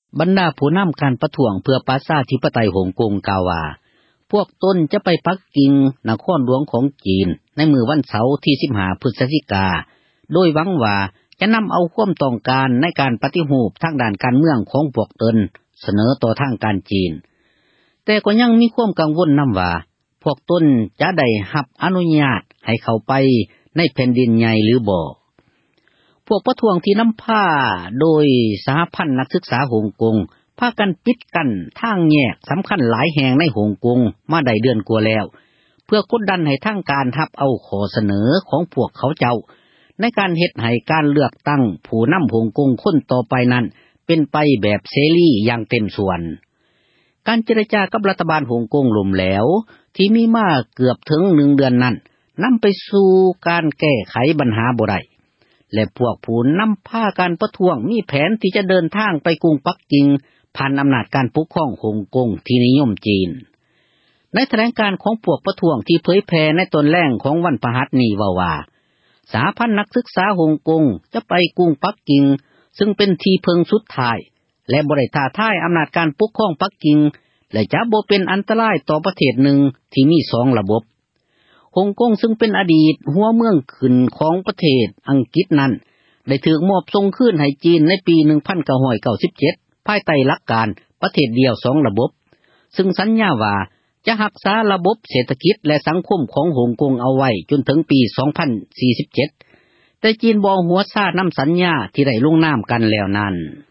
บรรดาผู้นำการประท้วงเพื่อประชาธิปไตยฮ่องกงกล่าวว่าพวกตนจะไปปักกิ่งนครหลวงของจีนในมื้อวันเสาร์ที่15พฤศจิกายนโดยหวังว่าจะนำเอาความต้องการในการปฏิรูปทางด้านการเมืองของพวกตนเสนอต่อทางการจีนแต่ก็ยังมีความกังวลนำว่าพวกตนจะได้รับอนุญาตให้เข้าไปในแผ่นดินใหญ่หรือบ่พวกประท้วงที่นำพาโดยสหพันธ์นักศึกษาฮ่องกงพากันปิดกั้นทางแยกสำคัญหลายแห่งในฮ่องกงมาได้เดือนกว่าแล้วเพื่อกดดันให้ทางการรับเอาข้อเสนอของพวกเขาเจ้าในการเฮ็ดให้การเลือกตั้งผู้นำฮ่องกงคนต่อไปนั้นเป็นไปแบบเสรีอย่างเต็มส่วนการเจรจากับรัฐบาลฮ่องกงล่มเหลวที่มีมาเกือบถึง1เดือนนั้นนำไปสู่การแก้ไขปัญหาบ่ได้และพวกผู้นำพาการประท้วงมีแผนที่จะเดินทางไปกรุงปักกิ่งผ่านอำนาจการปกครองฮ่องกงที่นิยมจีนในแถลงการของพวกประท้วงที่เผยแพร่ในตอนแรกของวันพฤหัสนี้ว่าสหพันธ์นักศึกษาฮ่องกงจะไปกรุงปักกิ่งซึ่งเป็นที่พึ่งสุดท้ายและบ่ได้ท้าทายอำนาจการปกครองปักกิ่งและจะบ่เป็นอันตรายต่อประเทศหนึ่งที่มี2ระบบฮ่องกงซึ่งเป็นอดีตหัวเมืองขึ้นของประเทศอังกฤษนั้นได้ถูกมอบส่งคืนให้จีนในปี 1997 ภายใต้หลักการประเทศเดียว2ระบบซึ่งสัญญาว่าจะรักษาระบบเศรษฐกิจและสังคมของฮ่องกงเอาไว้จนถึงปี 2047 แต่จีนบ่หัวซ่านำสัญญาที่ได้ลงนามกันแล้วนั้น